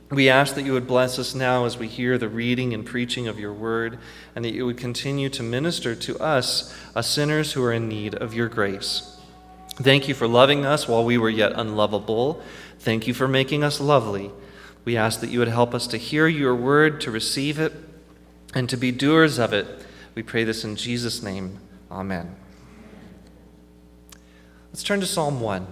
We ask that you would bless us now as we hear the reading and preaching of your word, and that you would continue to minister to us, sinners who are in need of your grace. Thank you for loving us while we were yet unlovable. Thank you for making us lovely. We ask that you would help us to hear your word, to receive it, and to be doers of it. We pray this in Jesus' name. Amen. Let's turn to Psalm 1.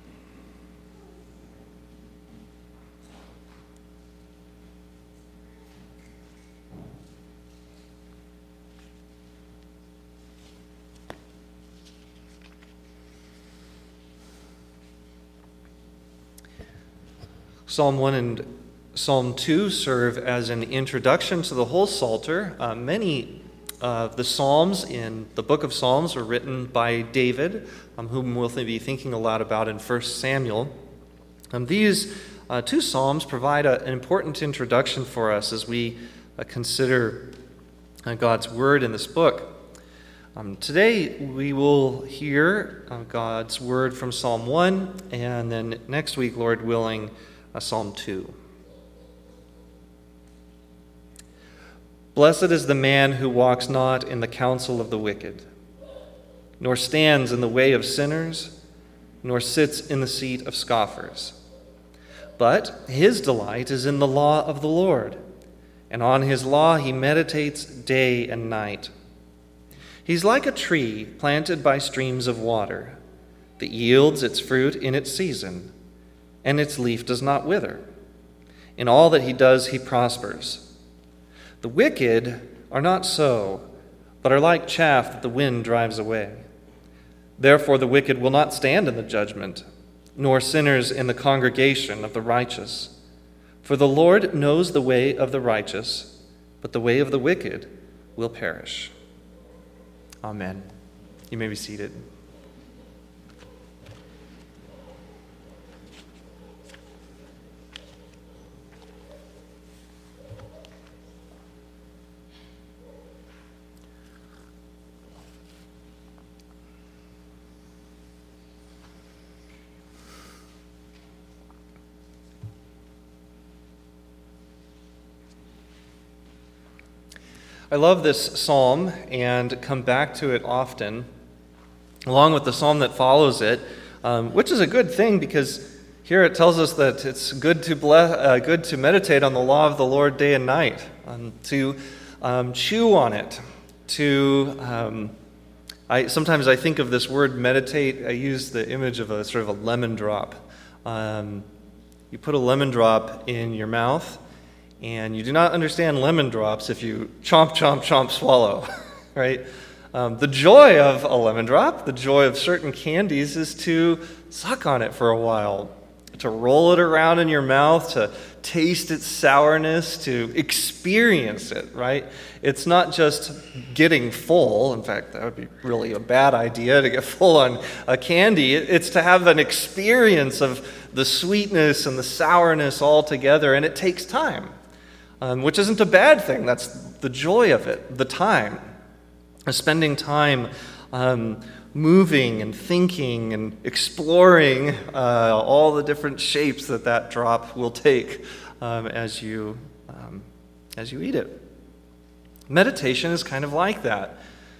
Psalm 1 and Psalm 2 serve as an introduction to the whole Psalter. Many of the Psalms in the book of Psalms were written by David, whom we'll be thinking a lot about in 1 Samuel. These two Psalms provide an important introduction for us as we consider God's Word in this book. Today we will hear God's Word from Psalm 1, and then next week, Lord willing, Psalm 2. Blessed is the man who walks not in the counsel of the wicked, nor stands in the way of sinners, nor sits in the seat of scoffers. But his delight is in the law of the Lord, and on his law he meditates day and night. He's like a tree planted by streams of water that yields its fruit in its season, and its leaf does not wither. In all that he does, he prospers. The wicked are not so, but are like chaff that the wind drives away. Therefore the wicked will not stand in the judgment, nor sinners in the congregation of the righteous. For the Lord knows the way of the righteous, but the way of the wicked will perish. Amen. You may be seated. I love this psalm and come back to it often, along with the psalm that follows it, which is a good thing because here it tells us that it's good to meditate on the law of the Lord day and night, to chew on it, sometimes I think of this word meditate, I use the image of a sort of a lemon drop. You put a lemon drop in your mouth, and you do not understand lemon drops if you chomp, chomp, chomp, swallow, right? The joy of a lemon drop, the joy of certain candies is to suck on it for a while, to roll it around in your mouth, to taste its sourness, to experience it, right? It's not just getting full. In fact, that would be really a bad idea to get full on a candy. It's to have an experience of the sweetness and the sourness all together, and it takes time. Which isn't a bad thing. That's the joy of it, the time. Spending time moving and thinking and exploring all the different shapes that drop will take as you eat it. Meditation is kind of like that.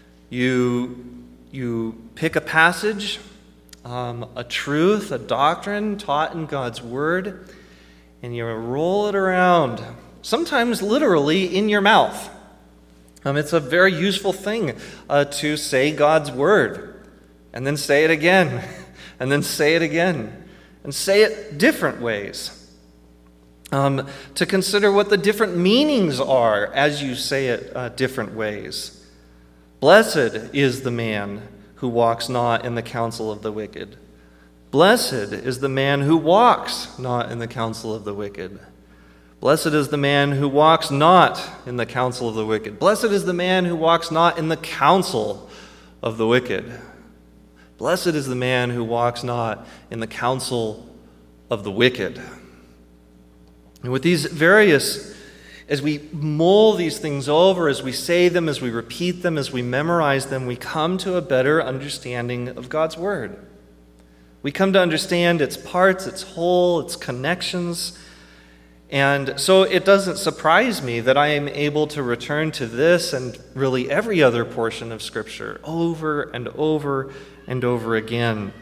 You pick a passage, a truth, a doctrine taught in God's Word, and you roll it around, sometimes literally in your mouth. It's a very useful thing to say God's Word, and then say it again, and then say it again, and say it different ways. To consider what the different meanings are as you say it different ways. Blessed is the man who walks not in the counsel of the wicked. Blessed is the man who walks not in the counsel of the wicked. Blessed is the man who walks not in the counsel of the wicked. Blessed is the man who walks not in the counsel of the wicked. Blessed is the man who walks not in the counsel of the wicked. And with these various, as we mull these things over, as we say them, as we repeat them, as we memorize them, we come to a better understanding of God's Word. We come to understand its parts, its whole, its connections. And so it doesn't surprise me that I am able to return to this and really every other portion of Scripture over and over and over again.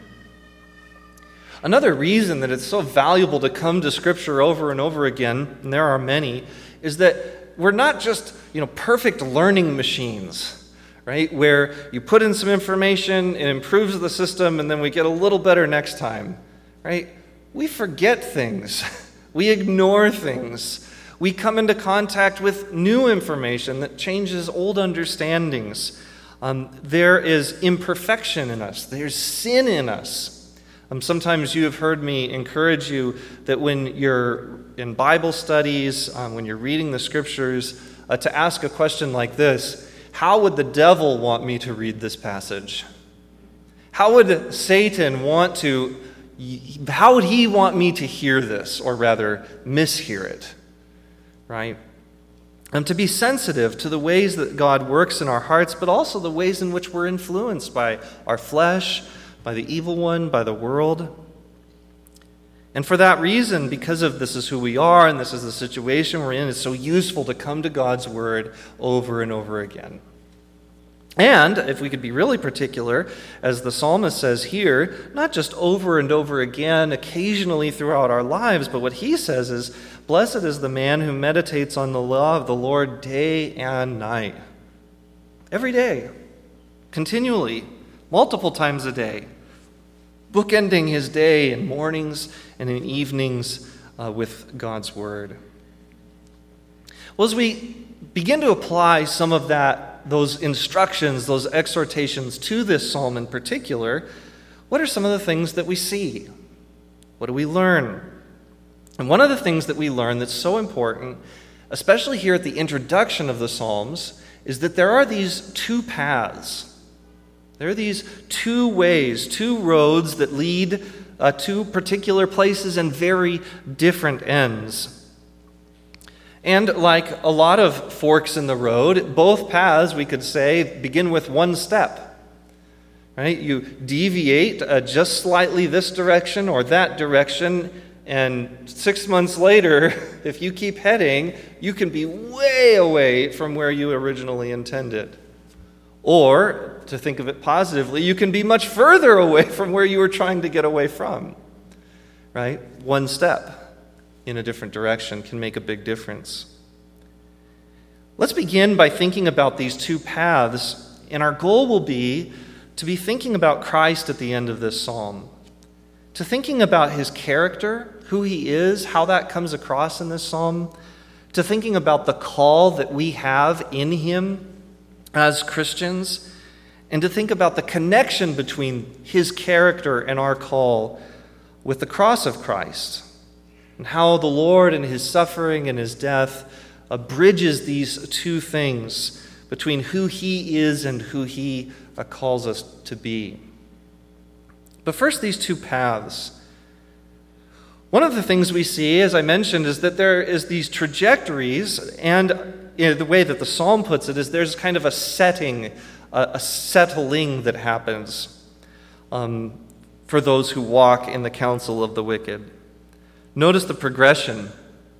Another reason that it's so valuable to come to Scripture over and over again, and there are many, is that we're not just, perfect learning machines, right? Where you put in some information, it improves the system, and then we get a little better next time, right? We forget things. We ignore things. We come into contact with new information that changes old understandings. There is imperfection in us. There's sin in us. Sometimes you have heard me encourage you that when you're in Bible studies, when you're reading the Scriptures, to ask a question like this: how would the devil want me to read this passage? How would Satan how would he want me to hear this, or rather mishear it, right? To be sensitive to the ways that God works in our hearts, but also the ways in which we're influenced by our flesh, by the evil one, by the world. And for that reason, because of this is who we are and this is the situation we're in, it's so useful to come to God's Word over and over again. And, if we could be really particular, as the psalmist says here, not just over and over again, occasionally throughout our lives, but what he says is, "Blessed is the man who meditates on the law of the Lord day and night." Every day, continually, multiple times a day, bookending his day in mornings and in evenings with God's Word. Well, as we begin to apply some of those instructions, those exhortations to this psalm in particular, what are some of the things that we see? What do we learn? And one of the things that we learn that's so important, especially here at the introduction of the Psalms, is that there are these two paths. There are these two ways, two roads that lead to particular places and very different ends. And like a lot of forks in the road, both paths, we could say, begin with one step. Right? You deviate just slightly this direction or that direction, and 6 months later, if you keep heading, you can be way away from where you originally intended. Or, to think of it positively, you can be much further away from where you were trying to get away from. Right? One step in a different direction can make a big difference. Let's begin by thinking about these two paths, and our goal will be to be thinking about Christ at the end of this psalm, to thinking about his character, who he is, how that comes across in this psalm, to thinking about the call that we have in him as Christians, and to think about the connection between his character and our call with the cross of Christ, and how the Lord and his suffering and his death bridges these two things between who he is and who he calls us to be. But first, these two paths. One of the things we see, as I mentioned, is that there is these trajectories, and the way that the psalm puts it is there's kind of a settling that happens for those who walk in the counsel of the wicked. Notice the progression.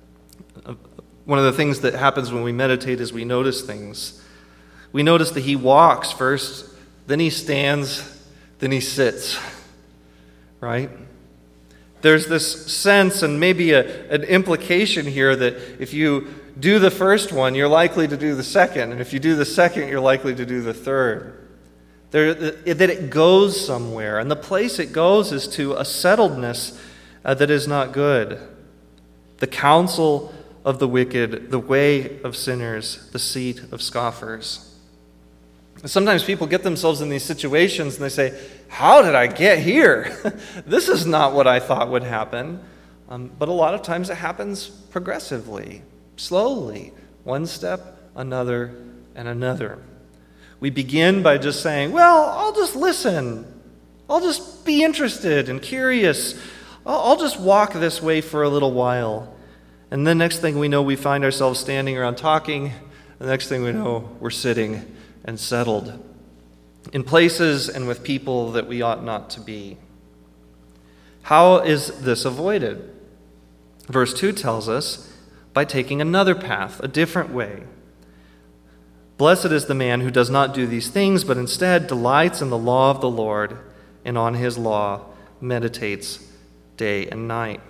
One of the things that happens when we meditate is we notice things. We notice that he walks first, then he stands, then he sits. Right? There's this sense and maybe an implication here that if you do the first one, you're likely to do the second. And if you do the second, you're likely to do the third. That it goes somewhere. And the place it goes is to a settledness that is not good. The counsel of the wicked, the way of sinners, the seat of scoffers. Sometimes people get themselves in these situations and they say, how did I get here? This is not what I thought would happen. But a lot of times it happens progressively, slowly, one step, another, and another. We begin by just saying, well, I'll just listen. I'll just be interested and curious. I'll just walk this way for a little while. And the next thing we know, we find ourselves standing around talking. The next thing we know, we're sitting and settled in places and with people that we ought not to be. How is this avoided? Verse 2 tells us, by taking another path, a different way. Blessed is the man who does not do these things, but instead delights in the law of the Lord, and on his law meditates day and night.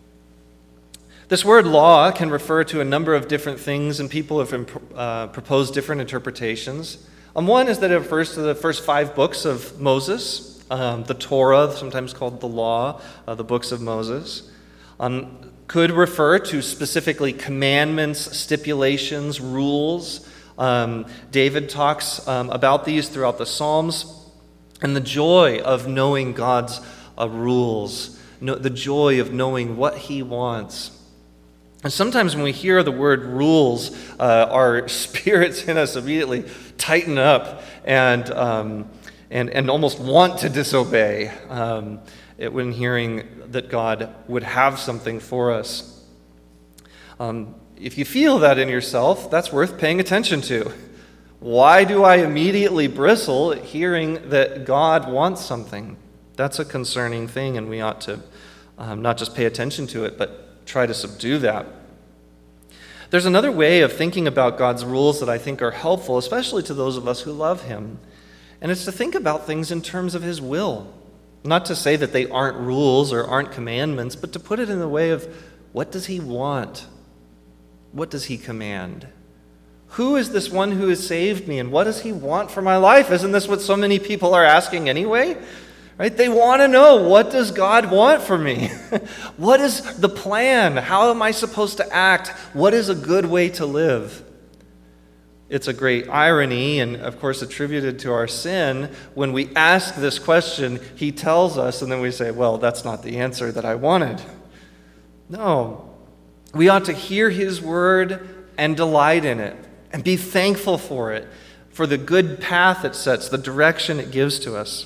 This word law can refer to a number of different things, and people have proposed different interpretations. One is that it refers to the first 5 books of Moses, the Torah, sometimes called the law, the books of Moses. Could refer to specifically commandments, stipulations, rules. David talks about these throughout the Psalms, and the joy of knowing God's rules, the joy of knowing what he wants. And sometimes when we hear the word rules, our spirits in us immediately tighten up and almost want to disobey when hearing that God would have something for us. If you feel that in yourself, that's worth paying attention to. Why do I immediately bristle at hearing that God wants something? That's a concerning thing, and we ought to not just pay attention to it, but try to subdue that. There's another way of thinking about God's rules that I think are helpful, especially to those of us who love him, and it's to think about things in terms of his will. Not to say that they aren't rules or aren't commandments, but to put it in the way of what does he want? What does he command? Who is this one who has saved me, and what does he want for my life? Isn't this what so many people are asking anyway? Right? They want to know, what does God want for me? What is the plan? How am I supposed to act? What is a good way to live? It's a great irony, and of course attributed to our sin, when we ask this question, he tells us, and then we say, well, that's not the answer that I wanted. No. We ought to hear his word and delight in it, and be thankful for it, for the good path it sets, the direction it gives to us.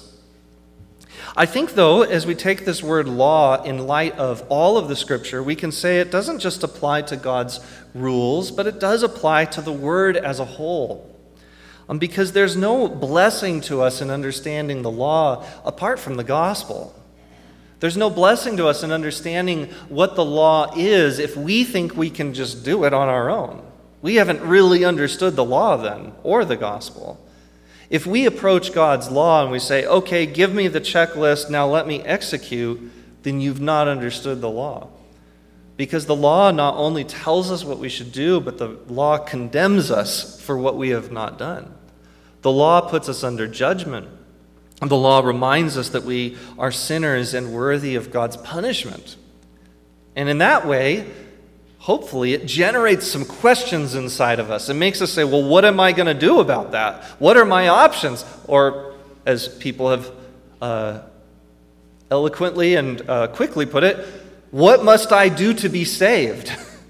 I think, though, as we take this word law in light of all of the Scripture, we can say it doesn't just apply to God's rules, but it does apply to the Word as a whole. Because there's no blessing to us in understanding the law apart from the gospel. There's no blessing to us in understanding what the law is if we think we can just do it on our own. We haven't really understood the law then, or the gospel. If we approach God's law and we say, okay, give me the checklist, now let me execute, then you've not understood the law. Because the law not only tells us what we should do, but the law condemns us for what we have not done. The law puts us under judgment. The law reminds us that we are sinners and worthy of God's punishment. And in that way, hopefully, it generates some questions inside of us. It makes us say, well, what am I going to do about that? What are my options? Or, as people have eloquently and quickly put it, what must I do to be saved?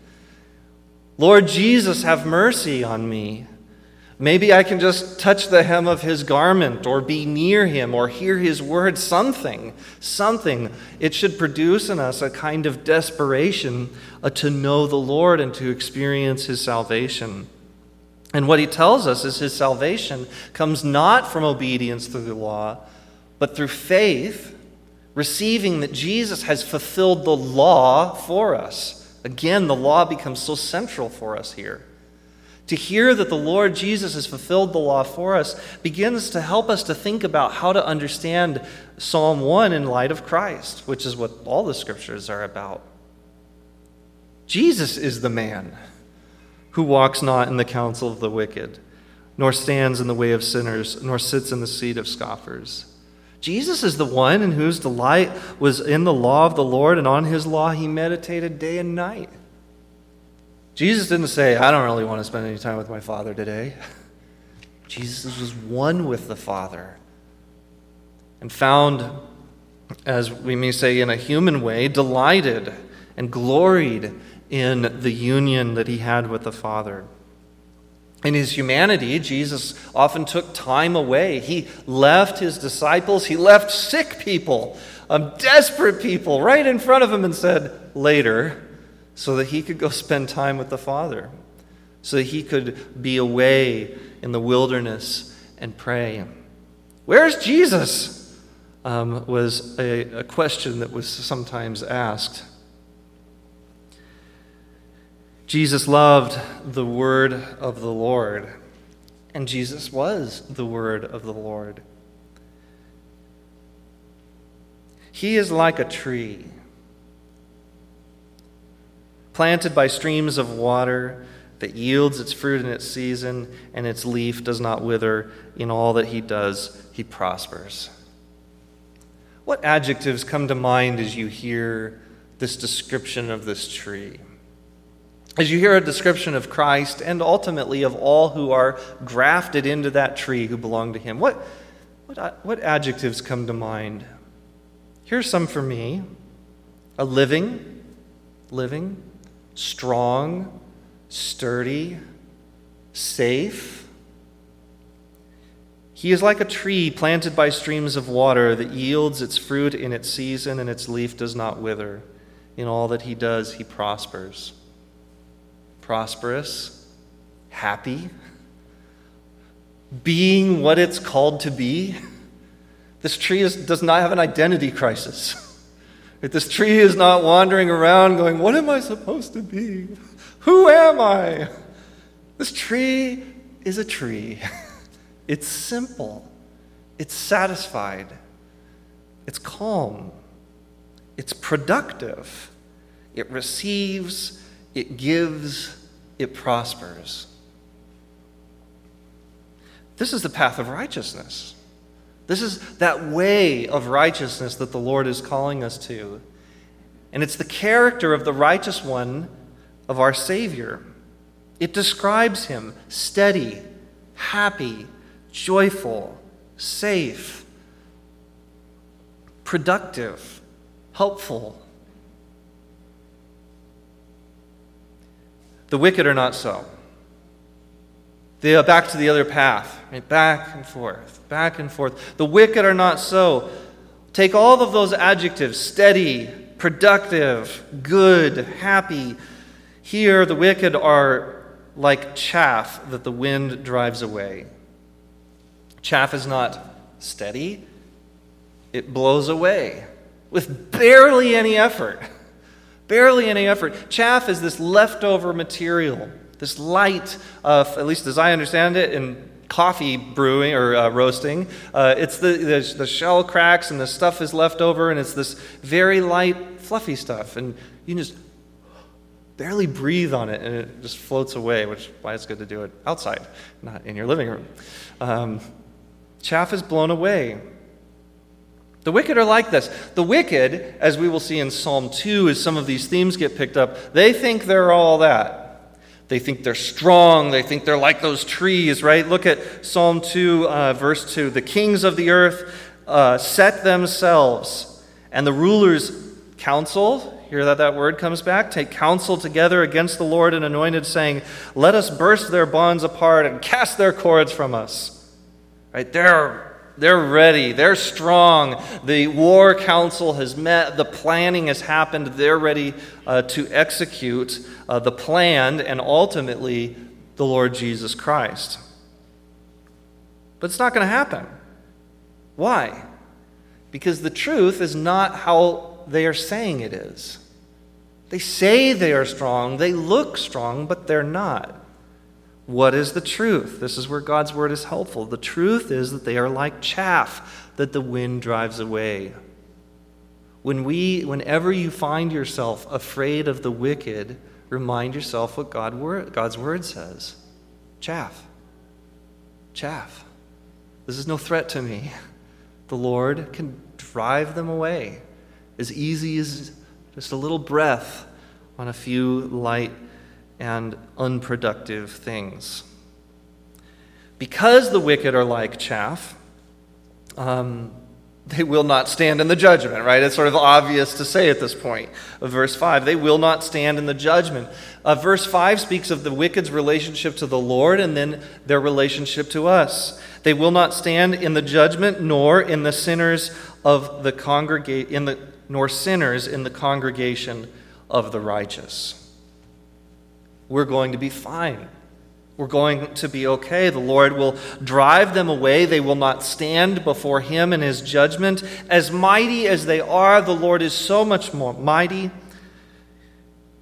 Lord Jesus, have mercy on me. Maybe I can just touch the hem of his garment, or be near him, or hear his word, something. It should produce in us a kind of desperation to know the Lord and to experience his salvation. And what he tells us is his salvation comes not from obedience through the law, but through faith, receiving that Jesus has fulfilled the law for us. Again, the law becomes so central for us here. To hear that the Lord Jesus has fulfilled the law for us begins to help us to think about how to understand Psalm 1 in light of Christ, which is what all the scriptures are about. Jesus is the man who walks not in the counsel of the wicked, nor stands in the way of sinners, nor sits in the seat of scoffers. Jesus is the one in whose delight was in the law of the Lord, and on his law he meditated day and night. Jesus didn't say, I don't really want to spend any time with my Father today. Jesus was one with the Father and found, as we may say in a human way, delighted and gloried in the union that he had with the Father. In his humanity, Jesus often took time away. He left his disciples, he left sick people, desperate people right in front of him and said, later, so that he could go spend time with the Father, so that he could be away in the wilderness and pray. Where's Jesus? Was a question that was sometimes asked. Jesus loved the word of the Lord, and Jesus was the word of the Lord. He is like a tree planted by streams of water that yields its fruit in its season, and its leaf does not wither. In all that he does, he prospers. What adjectives come to mind as you hear this description of this tree? As you hear a description of Christ and ultimately of all who are grafted into that tree who belong to him, what adjectives come to mind? Here's some for me. A living, strong, sturdy, safe. He is like a tree planted by streams of water that yields its fruit in its season, and its leaf does not wither. In all that he does, he prospers. Prosperous, happy, being what it's called to be. This tree does not have an identity crisis. This tree is not wandering around going, what am I supposed to be? Who am I? This tree is a tree. It's simple. It's satisfied. It's calm. It's productive. It receives. It gives. It prospers. This is the path of righteousness. This is that way of righteousness that the Lord is calling us to. And it's the character of the righteous one of our Savior. It describes him steady, happy, joyful, safe, productive, helpful. The wicked are not so. They are back to the other path, right? Back and forth, back and forth. The wicked are not so. Take all of those adjectives, steady, productive, good, happy. Here, the wicked are like chaff that the wind drives away. Chaff is not steady. It blows away with barely any effort. Barely any effort. Chaff is this leftover material, this light, at least as I understand it, in coffee brewing or roasting. It's the shell cracks and the stuff is left over, and it's this very light, fluffy stuff. And you can just barely breathe on it, and it just floats away, which is why it's good to do it outside, not in your living room. Chaff is blown away. The wicked are like this. The wicked, as we will see in Psalm 2, as some of these themes get picked up, they think they're all that. They think they're strong. They think they're like those trees, right? Look at Psalm 2, verse 2. The kings of the earth set themselves, and the rulers counsel. Hear that word comes back? Take counsel together against the Lord and anointed, saying, let us burst their bonds apart and cast their cords from us. Right? They're ready. They're strong. The war council has met. The planning has happened. They're ready to execute the plan and ultimately the Lord Jesus Christ. But it's not going to happen. Why? Because the truth is not how they are saying it is. They say they are strong. They look strong, but they're not. What is the truth? This is where God's word is helpful. The truth is that they are like chaff that the wind drives away. Whenever you find yourself afraid of the wicked, remind yourself what God's word says. Chaff. Chaff. This is no threat to me. The Lord can drive them away as easy as just a little breath on a few light and unproductive things. Because the wicked are like chaff, they will not stand in the judgment, right? It's sort of obvious to say at this point of verse 5. They will not stand in the judgment. Verse 5 speaks of the wicked's relationship to the Lord and then their relationship to us. They will not stand in the judgment, nor in the sinners of the nor sinners in the congregation of the righteous. We're going to be fine. We're going to be okay. The Lord will drive them away. They will not stand before him in his judgment. As mighty as they are, the Lord is so much more mighty.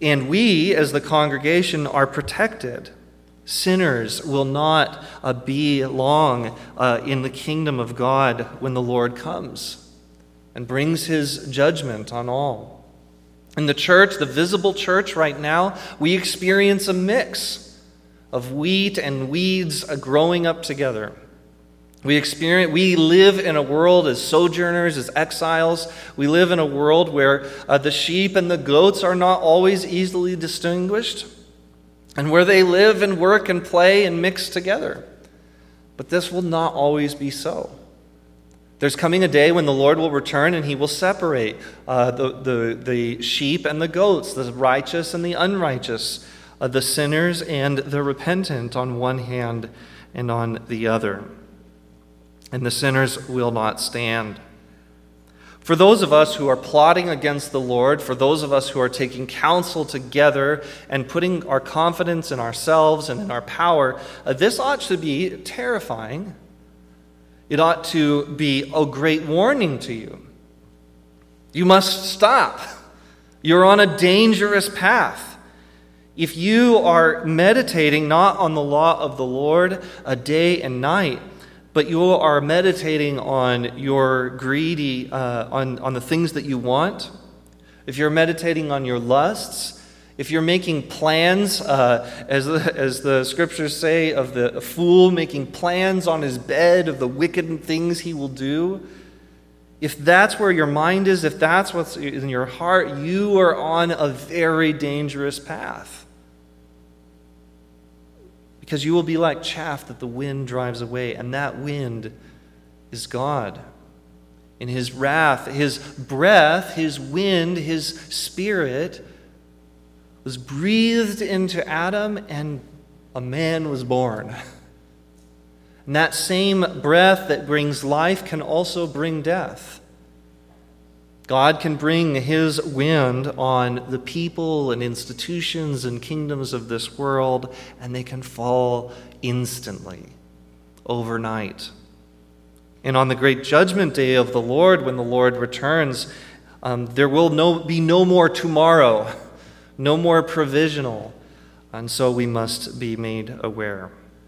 And we, as the congregation, are protected. Sinners will not be long in the kingdom of God when the Lord comes and brings his judgment on all. In the church, the visible church right now, we experience a mix of wheat and weeds growing up together. We live in a world as sojourners, as exiles. We live in a world where the sheep and the goats are not always easily distinguished, and where they live and work and play and mix together. But this will not always be so. There's coming a day when the Lord will return and he will separate the sheep and the goats, the righteous and the unrighteous, the sinners and the repentant on one hand and on the other. And the sinners will not stand. For those of us who are plotting against the Lord, for those of us who are taking counsel together and putting our confidence in ourselves and in our power, this ought to be terrifying. It ought to be a great warning to you. You must stop. You're on a dangerous path. If you are meditating not on the law of the Lord day and night, but you are meditating on your greedy, on the things that you want, if you're meditating on your lusts, if you're making plans, as the scriptures say, of the fool making plans on his bed of the wicked things he will do, if that's where your mind is, if that's what's in your heart, you are on a very dangerous path. Because you will be like chaff that the wind drives away, and that wind is God. In his wrath, his breath, his wind, his spirit was breathed into Adam, and a man was born. And that same breath that brings life can also bring death. God can bring his wind on the people and institutions and kingdoms of this world, and they can fall instantly, overnight. And on the great judgment day of the Lord, when the Lord returns, there will be no more tomorrow, no more provisional, and so we must be made aware.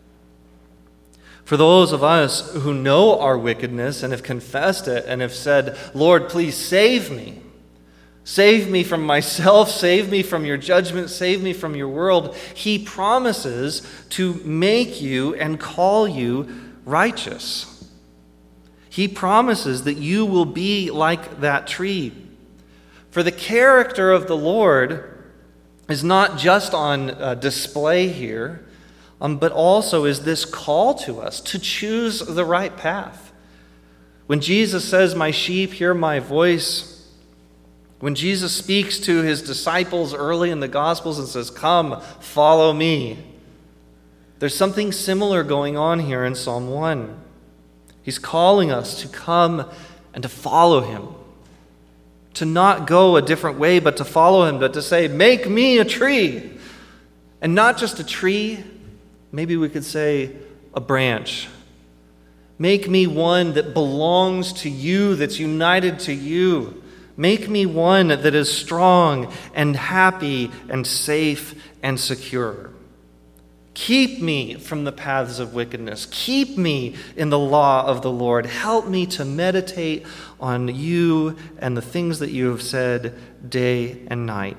For those of us who know our wickedness and have confessed it and have said, Lord, please save me. Save me from myself. Save me from your judgment. Save me from your world. He promises to make you and call you righteous. He promises that you will be like that tree. For the character of the Lord is not just on display here, but also is this call to us to choose the right path. When Jesus says, my sheep hear my voice, when Jesus speaks to his disciples early in the Gospels and says, come, follow me, there's something similar going on here in Psalm 1. He's calling us to come and to follow him, to not go a different way, but to follow him, but to say, make me a tree, and not just a tree. Maybe we could say a branch. Make me one that belongs to you, that's united to you. Make me one that is strong and happy and safe and secure. Keep me from the paths of wickedness. Keep me in the law of the Lord. Help me to meditate on you and the things that you have said day and night.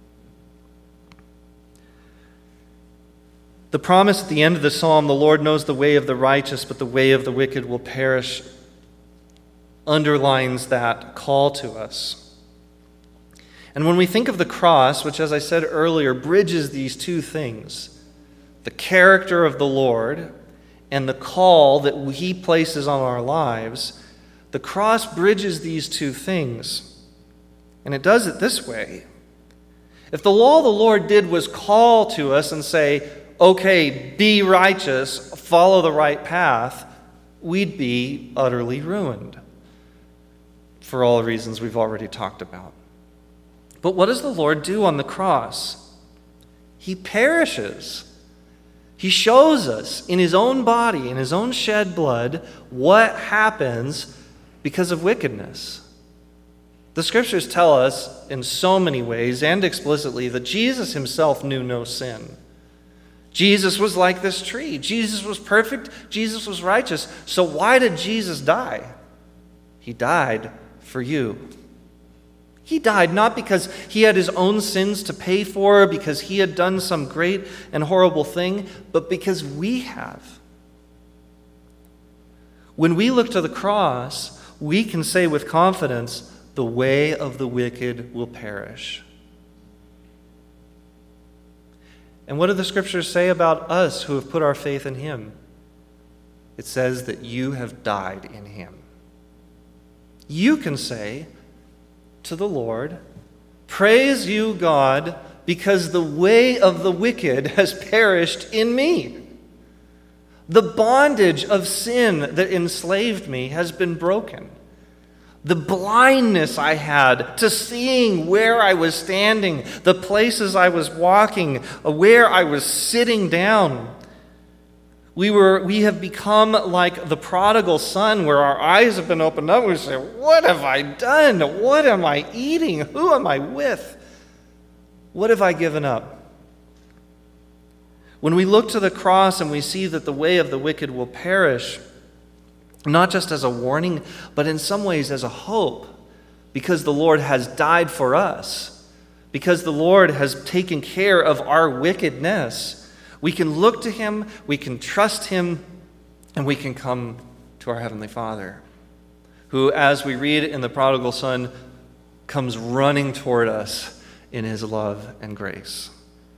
The promise at the end of the psalm, the Lord knows the way of the righteous, but the way of the wicked will perish, underlines that call to us. And when we think of the cross, which, as I said earlier, bridges these two things, the character of the Lord and the call that he places on our lives, the cross bridges these two things. And it does it this way. If the law the Lord did was call to us and say, okay, be righteous, follow the right path, we'd be utterly ruined for all the reasons we've already talked about. But what does the Lord do on the cross? He perishes. He shows us in his own body, in his own shed blood, what happens because of wickedness. The scriptures tell us in so many ways and explicitly that Jesus himself knew no sin. Jesus was like this tree. Jesus was perfect. Jesus was righteous. So why did Jesus die? He died for you. He died not because he had his own sins to pay for, because he had done some great and horrible thing, but because we have. When we look to the cross, we can say with confidence, the way of the wicked will perish. And what do the scriptures say about us who have put our faith in him? It says that you have died in him. You can say to the Lord, praise you, God, because the way of the wicked has perished in me. The bondage of sin that enslaved me has been broken. The blindness I had to seeing where I was standing, the places I was walking, where I was sitting down. We have become like the prodigal son, where our eyes have been opened up. We say, what have I done? What am I eating? Who am I with? What have I given up? When we look to the cross and we see that the way of the wicked will perish, not just as a warning, but in some ways as a hope, because the Lord has died for us, because the Lord has taken care of our wickedness, we can look to him, we can trust him, and we can come to our Heavenly Father, who, as we read in the prodigal son, comes running toward us in his love and grace.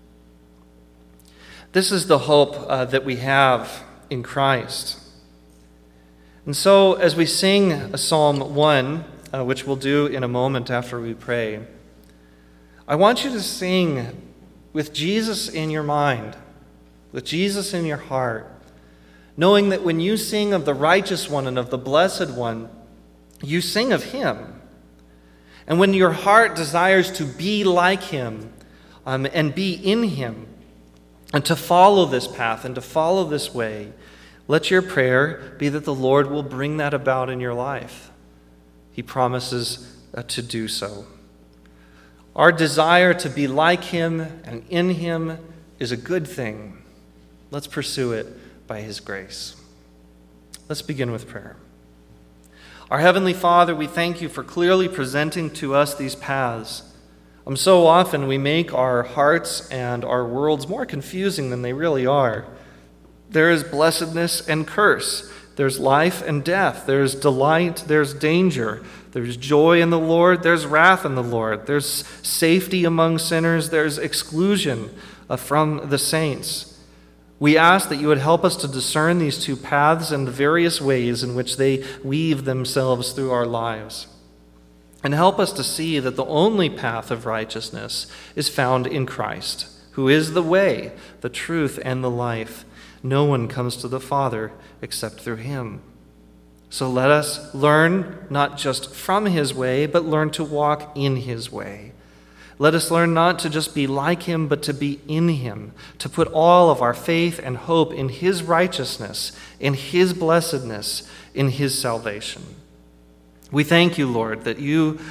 This is the hope that we have in Christ. And so, as we sing Psalm 1, which we'll do in a moment after we pray, I want you to sing with Jesus in your mind, with Jesus in your heart, knowing that when you sing of the righteous one and of the blessed one, you sing of him. And when your heart desires to be like him and be in him, and to follow this path and to follow this way, let your prayer be that the Lord will bring that about in your life. He promises to do so. Our desire to be like him and in him is a good thing. Let's pursue it by his grace. Let's begin with prayer. Our Heavenly Father, we thank you for clearly presenting to us these paths. So often we make our hearts and our worlds more confusing than they really are. There is blessedness and curse. There's life and death. There's delight. There's danger. There's joy in the Lord. There's wrath in the Lord. There's safety among sinners. There's exclusion from the saints. We ask that you would help us to discern these two paths and the various ways in which they weave themselves through our lives. And help us to see that the only path of righteousness is found in Christ, who is the way, the truth, and the life. No one comes to the Father except through him. So let us learn not just from his way, but learn to walk in his way. Let us learn not to just be like him, but to be in him, to put all of our faith and hope in his righteousness, in his blessedness, in his salvation. We thank you, Lord, that you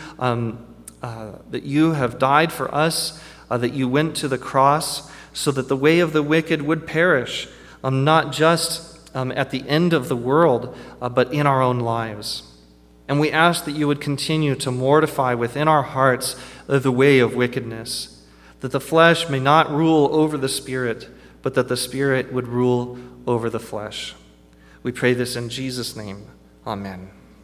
have died for us, that you went to the cross so that the way of the wicked would perish, not just at the end of the world, but in our own lives. And we ask that you would continue to mortify within our hearts the way of wickedness, that the flesh may not rule over the Spirit, but that the Spirit would rule over the flesh. We pray this in Jesus' name. Amen.